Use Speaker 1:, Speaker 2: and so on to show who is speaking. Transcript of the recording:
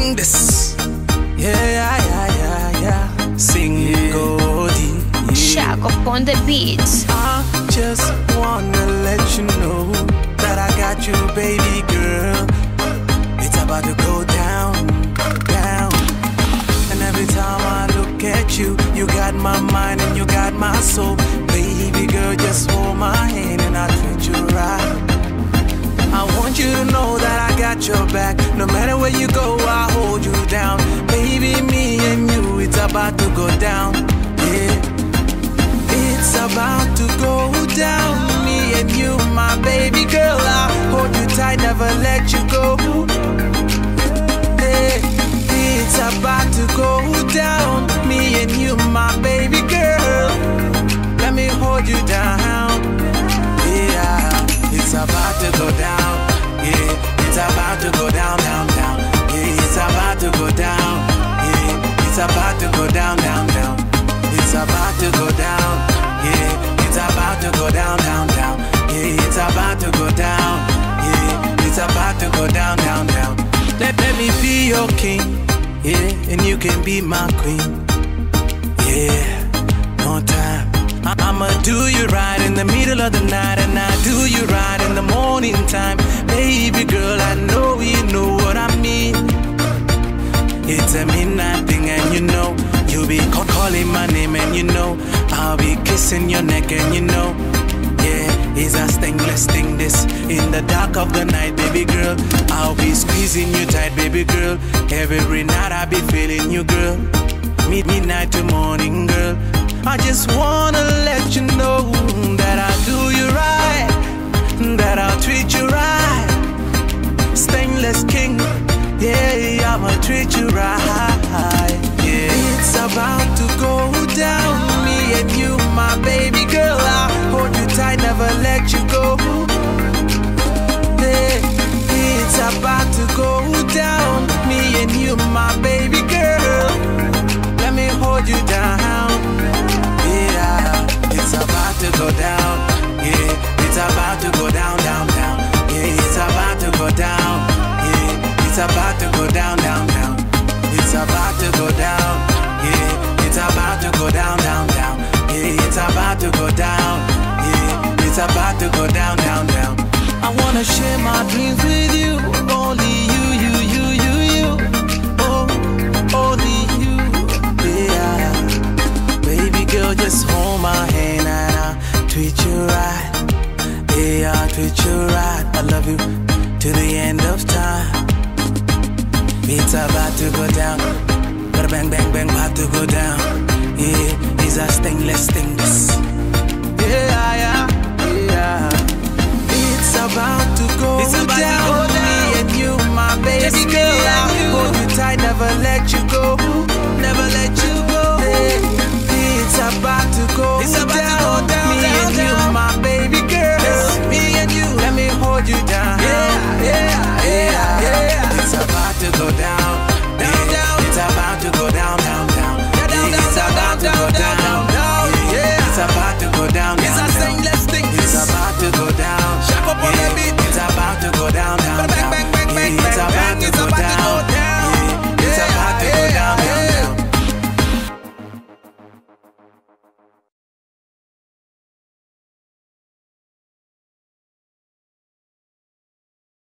Speaker 1: sting this. Yeah. Sing Goldie.
Speaker 2: Shack up on the beats.
Speaker 1: I just wanna let you know that I got you, baby girl. It's about to go down. And every time I look at you, you got my mind and you got my soul. Baby girl, just hold my hand and I'll treat you right. I want you to know that I got your back. No matter where you go, I'll hold you down. Baby, me and you, it's about to go down. Yeah, it's about to go down. Me and you, my baby girl, I'll hold you tight, never let you go. Yeah, it's about to go down. Me and you, my baby girl, let me hold you down. Yeah, it's about to go down. Yeah, it's about to go down. Yeah, it's about to go down. Yeah, it's about to go down. It's about to go down. Yeah, it's about to go down. Yeah, it's about to go down. Yeah, it's about to go down. Let me be your king. Yeah, and you can be my queen. Yeah, no time. I'ma do you right in the middle of the night, and I do you right in the morning time. Baby girl, I know you know what I mean. It's a midnight thing and you know you'll be calling my name and you know I'll be kissing your neck and you know, yeah, it's a stainless thing this in the dark of the night, baby girl. I'll be squeezing you tight, baby girl. Every night I'll be feeling you, girl. Midnight to morning, girl. I just wanna let you know that I'll do you right, that I'll treat you right. Stainless king, yeah, I'ma treat you right. Yeah, it's about to go down. Me and you, my baby girl, I'll hold you tight, never let you go. Yeah, it's about to go down. Me and you, my baby girl, let me hold you down. It's about to go down. Yeah, it's about to go down. Yeah, it's about to go down. Yeah, it's about to go down. It's about to go down. Yeah, it's about to go down. Yeah, it's about to go down. Yeah, it's about to go down. I wanna share my dreams with you. Only you. Oh, only you. Yeah, baby girl, just hold my hand and I'll treat you right. Yeah, I'll treat you right. I love you to the end of time. It's about to go down. Bada bang, about to go down. Yeah, it's a stainless thing this. Yeah. It's about to go down. Me and you, my baby girl, I'll hold you tight, never let you go. Never let you go. It's about to go down. Me and you, my baby girl. Me and you, let me hold you down. Yeah. It's about to go down. It's about to go down. It's about to go down. It's about to go down. It's a stainless thing. It's about to go down. It's about to go down.